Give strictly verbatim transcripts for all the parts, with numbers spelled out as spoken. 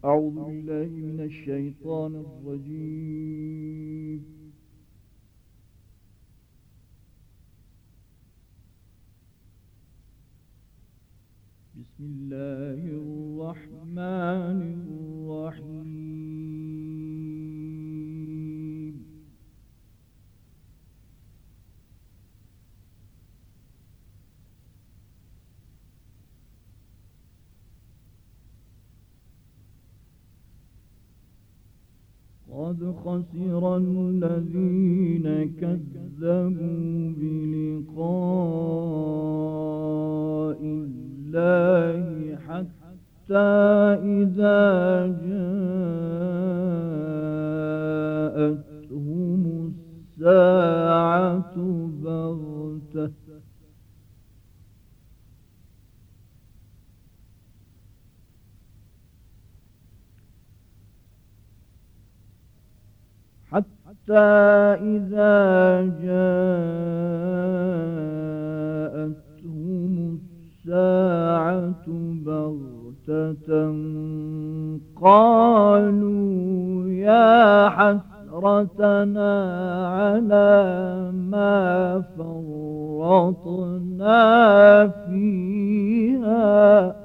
أعوذ بالله من الشيطان الرجيم. بسم الله الرحمن الرحيم. قد خسر الذين كذبوا بلقاء الله حتى إذا جاءتهم الساعة بغتة حتى إذا جاءتهم الساعة بغتة قالوا يا حسرتنا على ما فرطنا فيها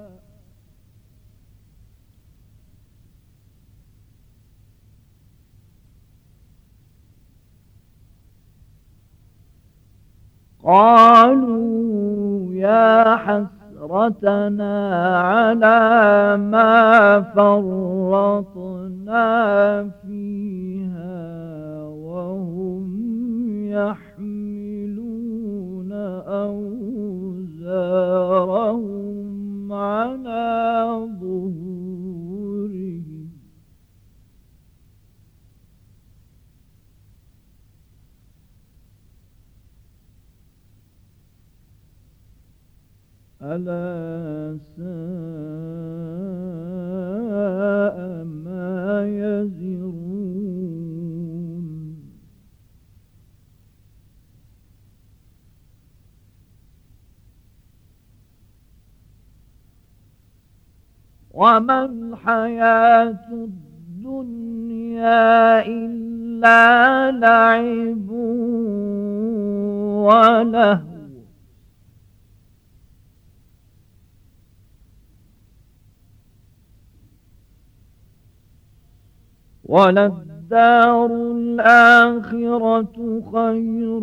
قالوا يا حسرتنا على ما فرطنا فيها وهم يحملون أوزارهم على ظهورهم ألا ساء ما يزرون وما الحياة الدنيا إلا لعب ولهو وللدار الآخرة خير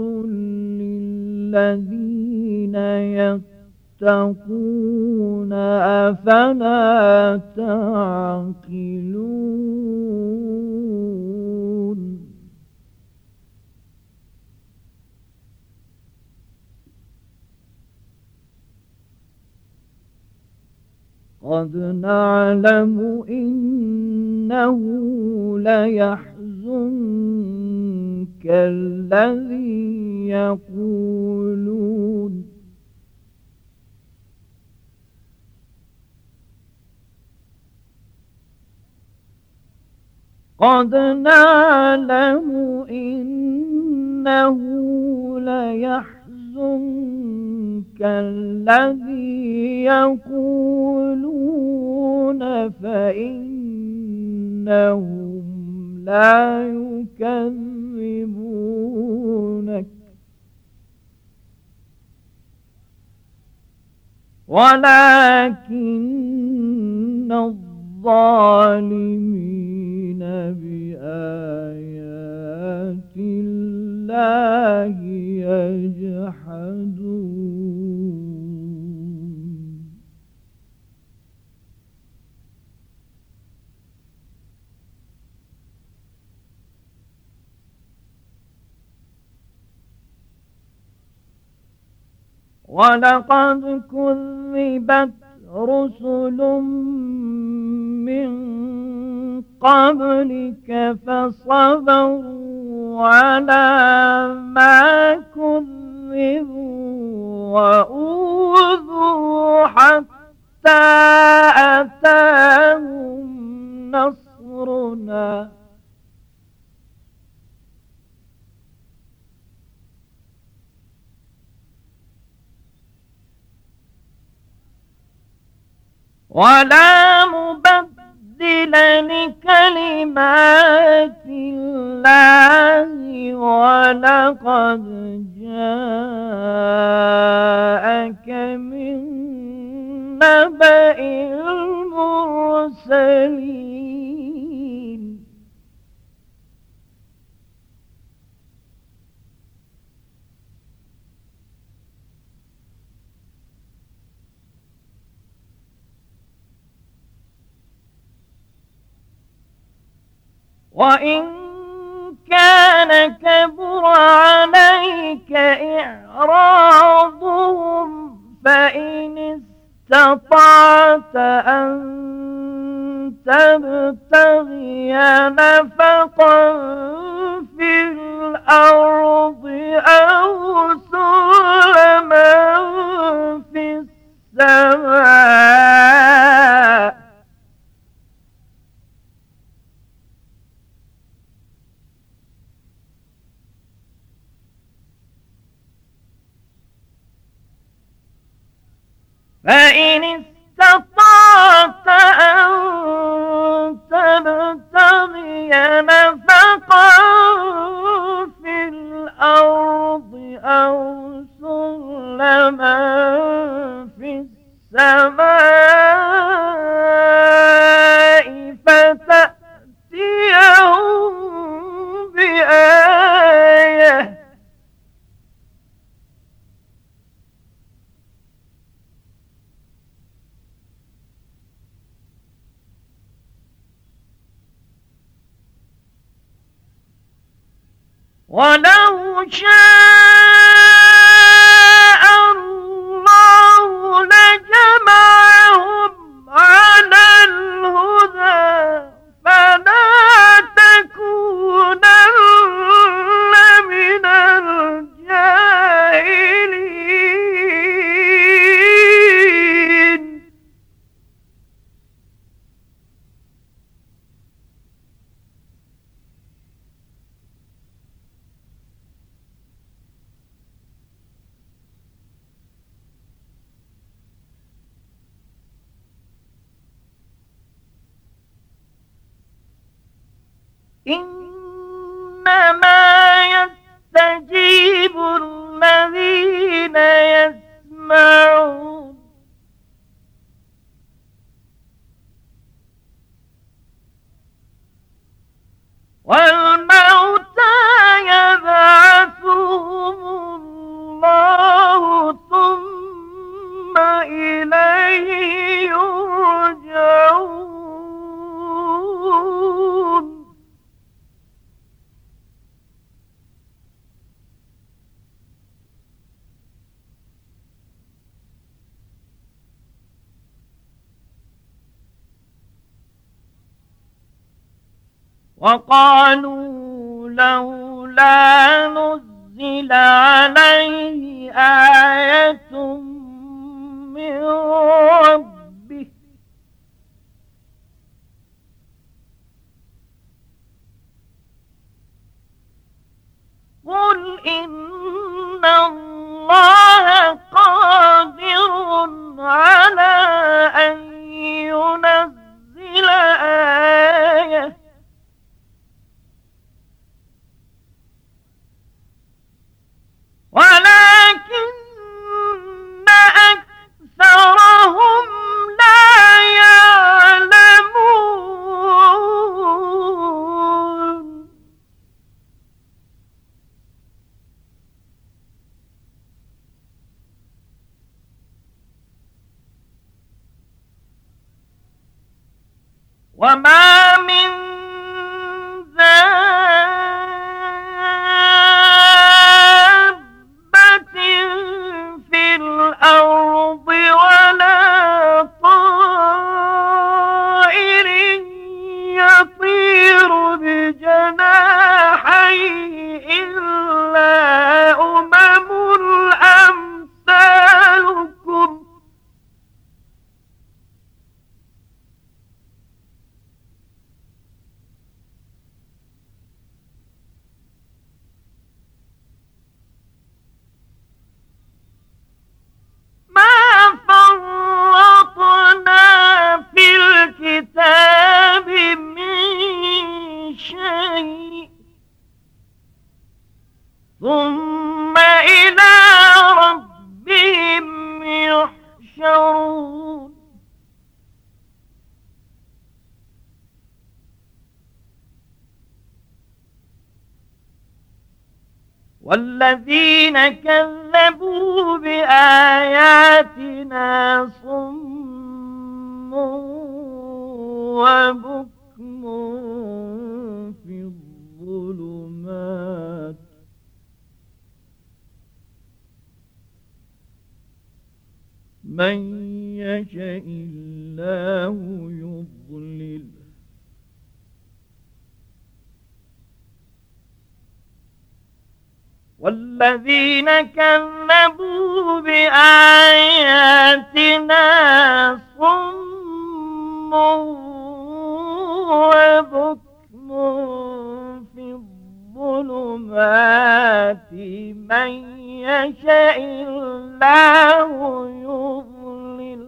للذين يتقون أفلا تعقلون قد نعلم إنه ليحزنك الذي يقولون قد نعلم إنه ليحزنك الذي يقولون فإنهم لا يكذبونك ولكن الظالمين بآيات الله يجحدون ولقد كذبت رسل من قبلك فصبروا على ما كذبوا وأوذوا حتى أتاهم نصرنا ولا مبدل لكلمات الله ولقد جاءك من نبأ المرسلين وإن كان كبر عليك إعراضهم فإن استطعت أن تبتغي نفقا في الأرض أو سلما في السماء فإن استطعت أن تبتغي نفقا في الأرض أو سلما في السماء فتأتيهم بآية ولو شاء الله لجمعهم على الهدى فلا تكونن من الجاهلين إنما يستجيب الذين يسمعون والموتى يبعثهم الله ثم إليه يرجعون وقالوا لولا نزل عليه آية من ربه قل إن الله قادر على أن ينزل آية ولكن أكثرهم لا يعلمون وما من الأرض ولا طائر يطير بجناحيه إلا أمم أمثالكم والذين كذبوا بآياتنا صم وبكم في الظلمات من يشاء الله يضلل والذين كذبوا بآياتنا صم وبكم في الظلمات من يشاء الله يضلل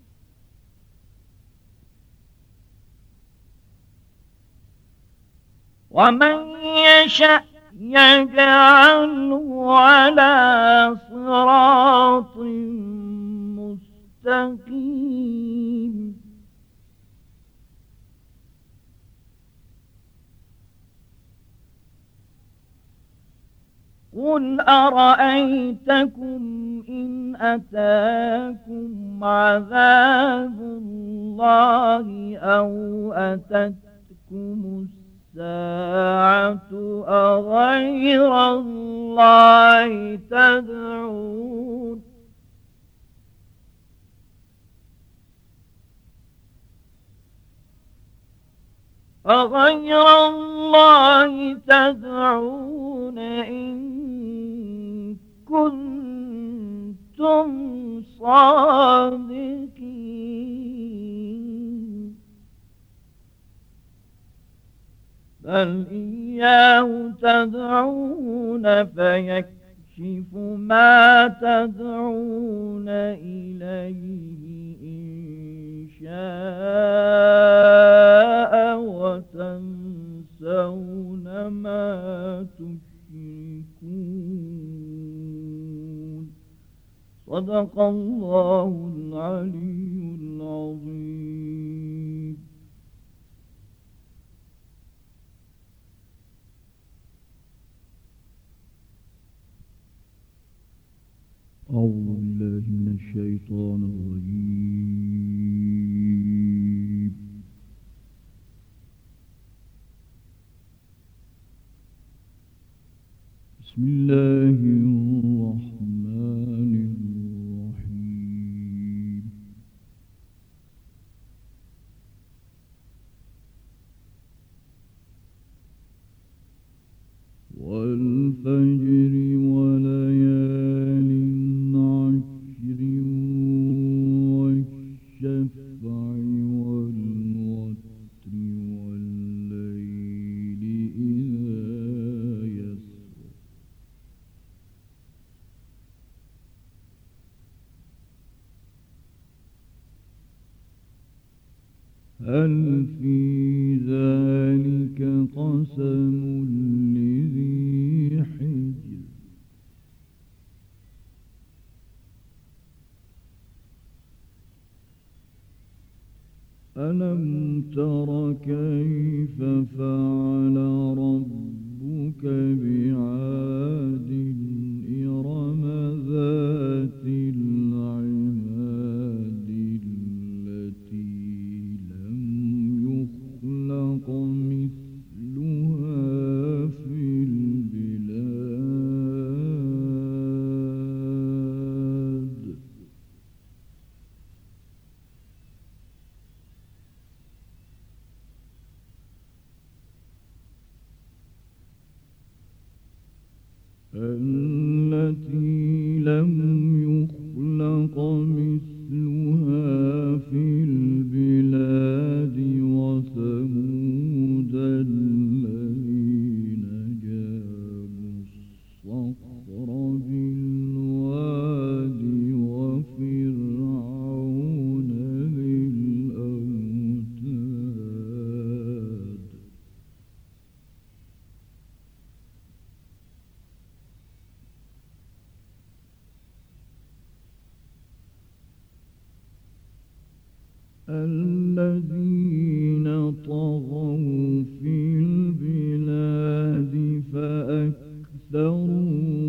ومن يشاء يجعله على صراط مستقيم قل أرأيتكم إن أتاكم عذاب الله أو أتتكم الساعة أغير الله تدعون أغير الله تدعون إن كنتم صادقين بل إياه تدعون فيكشف ما تدعون إليه إن شاء وتنسون ما تشركون صدق الله العلي العظيم. أعوذ بالله من الشيطان الرجيم. بسم الله الرحمن الرحيم. والفجر وليال عشر والشفع والوتر والليل إذا يسر هل في ذلك قسم لذي حجر ألم تر كيف فعل ربك بعاد إرم ذات العماد التي لم يخلق مثلها في البلاد التي لم يخلق مثلها في البلاد وثمود الذين جابوا الصخر بالواد وفرعون ذي الأوتاد الذين طغوا في البلاد فأكثروا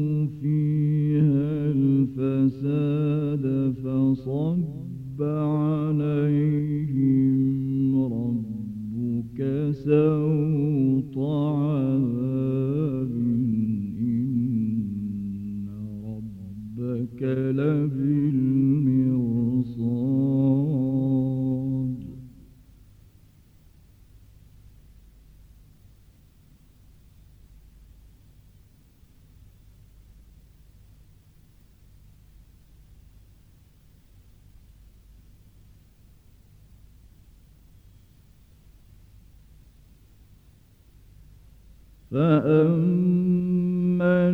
فأما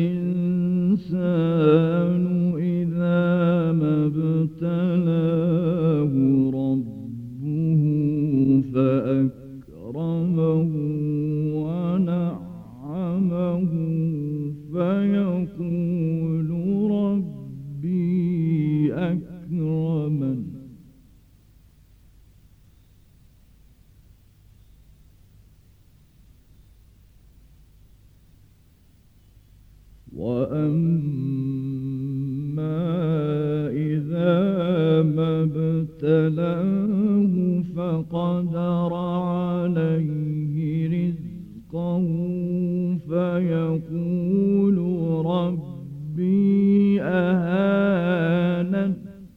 الإنسان إذا ما ابتلاه ربه فأكرمه ونعمه فيقول ربي أكرمن وأما إذا ما ابتلاه فقدر عليه رزقه فيقول ربي أهانن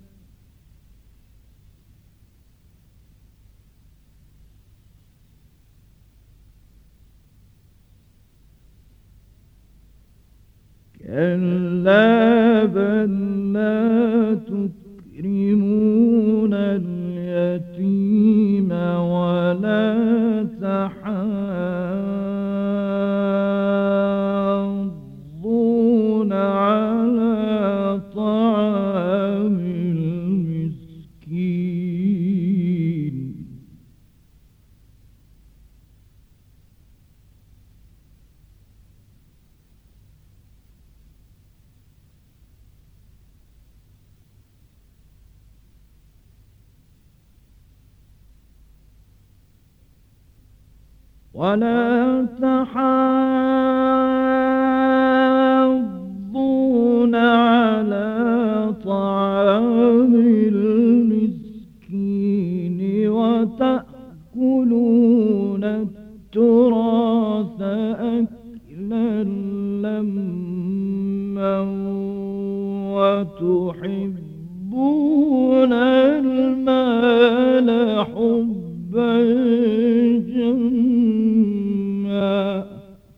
كلا بل لا تكرمون اليتيم ولا تحاضون على طعام المسكين ولا تحاضون على طعام المسكين وتأكلون التراث أكلا لما وتحبون المال حبا جما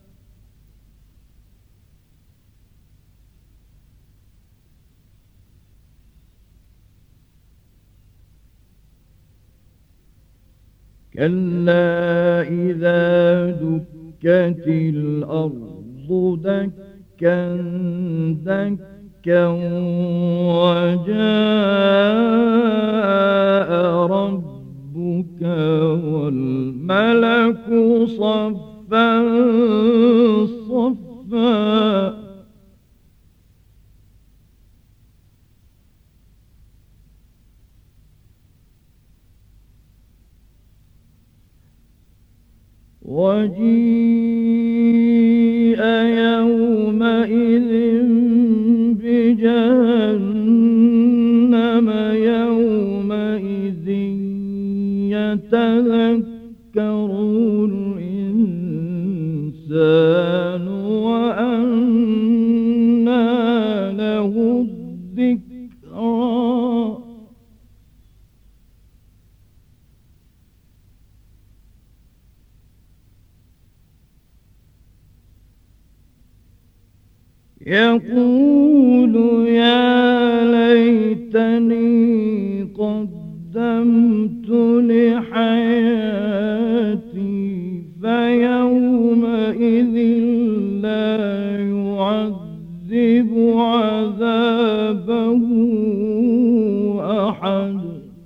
كلا إذا دكت الأرض دكا دكا وجاء ربك والملك صفا صفا وجيء يومئذ بجهنم يومئذ يتذكر الإنسان وأنى له الذكرى يقول يا ليتني قدمت لحياتي فيومئذ لا يعذب عذابه أحد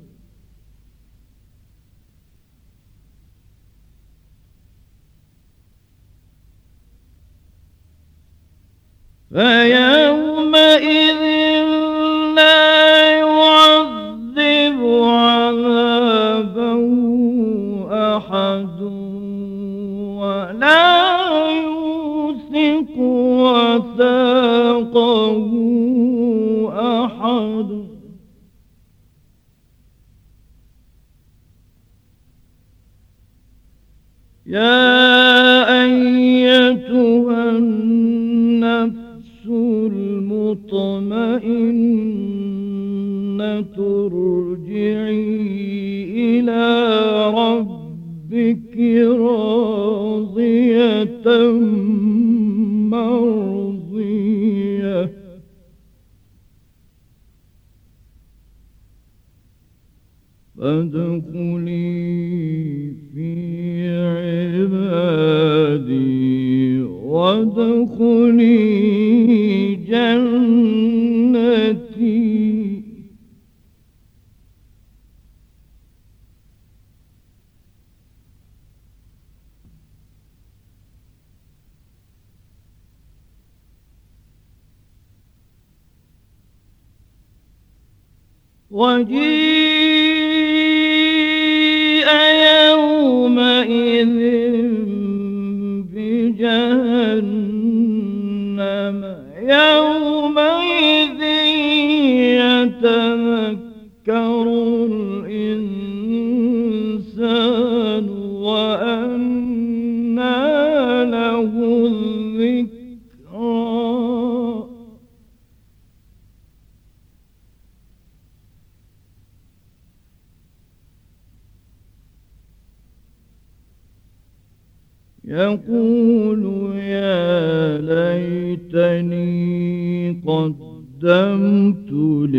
فيومئذ لا يعذب عذابه أحد ولا يوثق وثاقه أحد يا أيتها النفس المطمئنة ارجعي إلى ربك راضية مرضية فادخلي في عبادي وجيء يومئذ بجهنم يومئذ يتذكر الإنسان وأنى له الذكرى يقول يا ليتني قدمت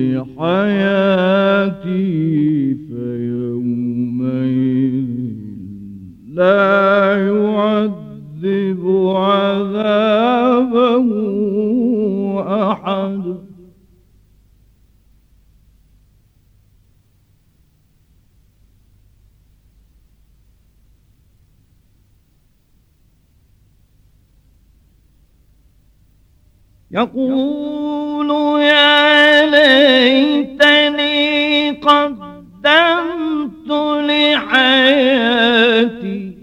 لحياتي فيومئذ لا يعذب عذابه أحد يقول يا ليتني قدمت لحياتي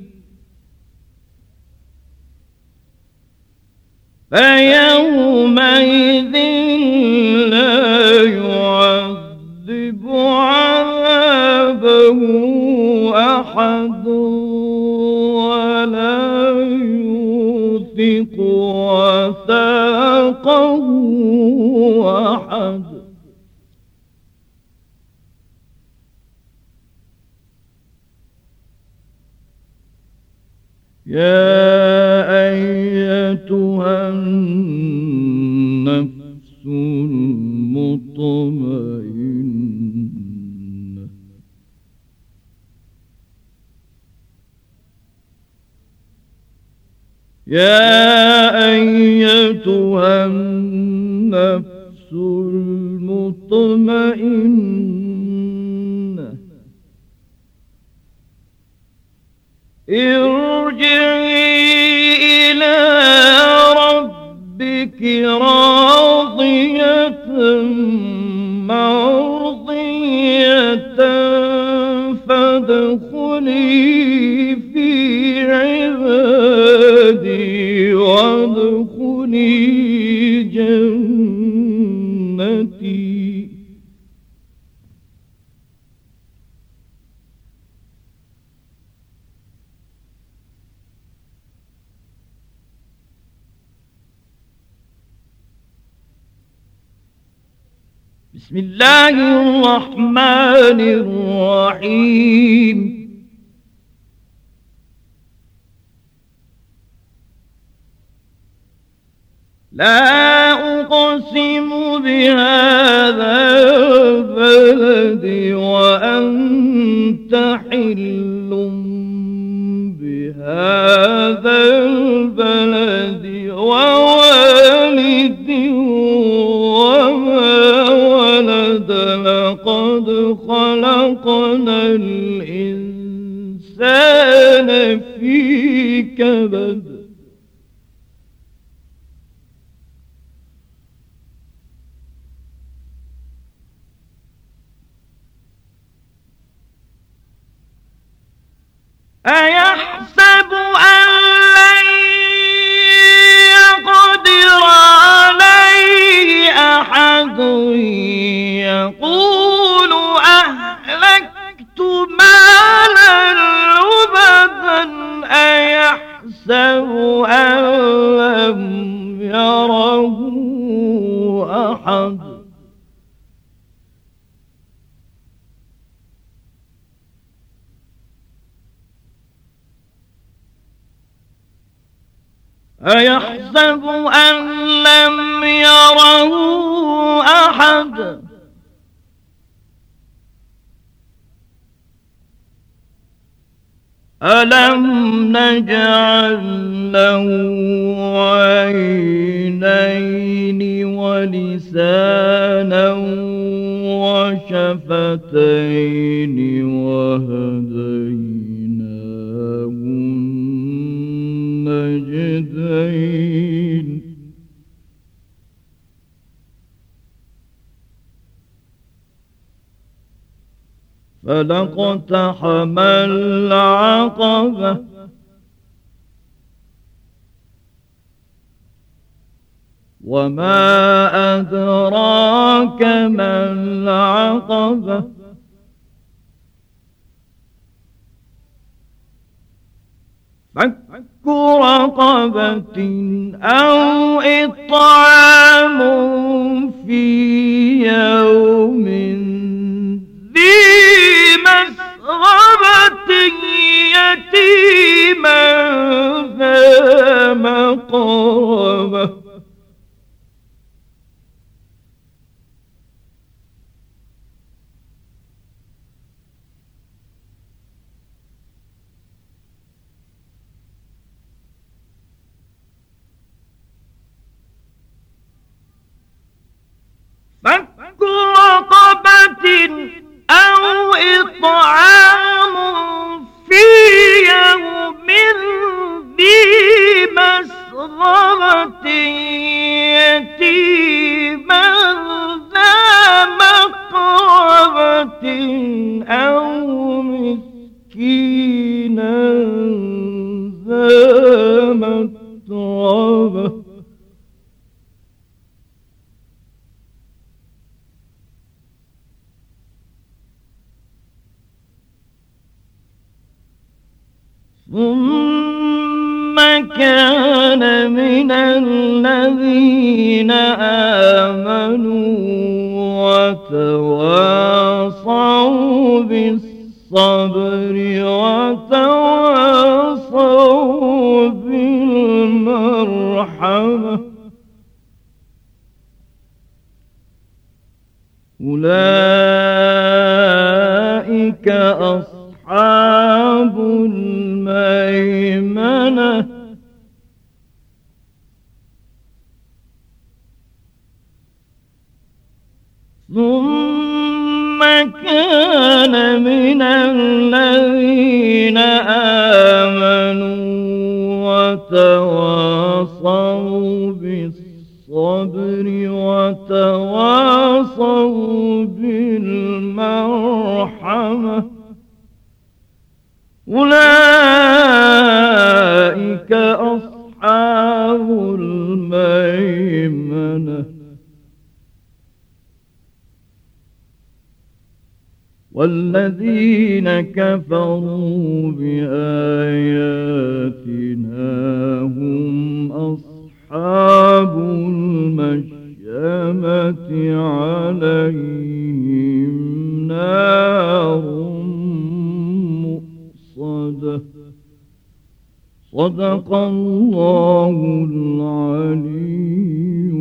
فيومئذ لا يعذب عذابه أحد ولا يوثق وثاقه أحد يا أيتها النفس المطمئنة يا أيتها النفس المطمئنة ارجعي إلى ربك راضية مرضية فادخلي في عبادي وادخلي جنتي بسم الله الرحمن الرحيم لا أقسم بهذا البلد وأنت حل بهذا البلد ووالد وما ولد لقد خلقنا الإنسان في كبد أيحسب أن لن يقدر عليه أحد يقول أهلكت مالا لبدا أيحسب أن لم يره أحد أيحسب أن لم يره أحد ألم نجعل له عينين ولسانا وشفتين وهديناه النجدين فلاقتحم العقبة وما أدراك ما العقبة فك رقبة أو إطعام في يوم ذي مسغبة يتيما ذا مقربة فك رقبة أو إطعام في يوم ذي مسغبة يتيما ذا مقربة أو مسكينا ذا متربة ثم كان من الذين آمنوا وتواصوا بالصبر وتواصوا بالمرحمة أولئك أصحاب الميمنة ثم كان من الذين آمنوا وتواصوا بالصبر وتواصوا بالمرحمة أولئك أصحاب الميمنة والذين كفروا بآياتنا هم أصحاب المشأمة عليهم نار مؤصدة صدق الله العلي